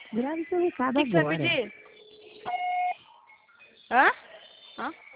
Grave isso, Ricardo, que você vai agora. pedir? Hã? Hã?